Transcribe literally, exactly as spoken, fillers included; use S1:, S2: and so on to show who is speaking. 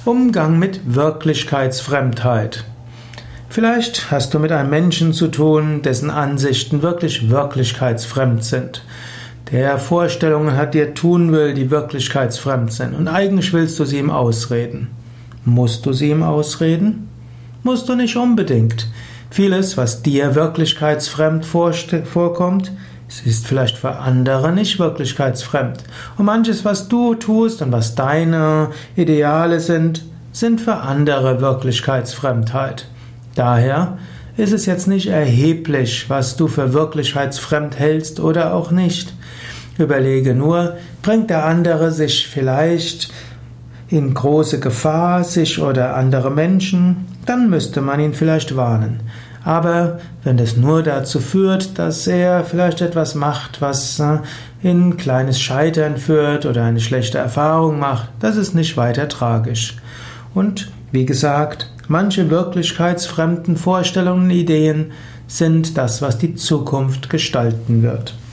S1: Umgang mit Wirklichkeitsfremdheit. Vielleicht hast du mit einem Menschen zu tun, dessen Ansichten wirklich wirklichkeitsfremd sind, der Vorstellungen hat, die er tun will, die wirklichkeitsfremd sind. Und eigentlich willst du sie ihm ausreden. Musst du sie ihm ausreden? Musst du nicht unbedingt. Vieles, was dir wirklichkeitsfremd vorkommt, es ist vielleicht für andere nicht wirklichkeitsfremd. Und manches, was du tust und was deine Ideale sind, sind für andere Wirklichkeitsfremdheit. Daher ist es jetzt nicht erheblich, was du für wirklichkeitsfremd hältst oder auch nicht. Überlege nur, bringt der andere sich vielleicht in große Gefahr, sich oder andere Menschen, dann müsste man ihn vielleicht warnen. Aber wenn es nur dazu führt, dass er vielleicht etwas macht, was in kleines Scheitern führt oder eine schlechte Erfahrung macht, das ist nicht weiter tragisch. Und wie gesagt, manche wirklichkeitsfremden Vorstellungen und Ideen sind das, was die Zukunft gestalten wird.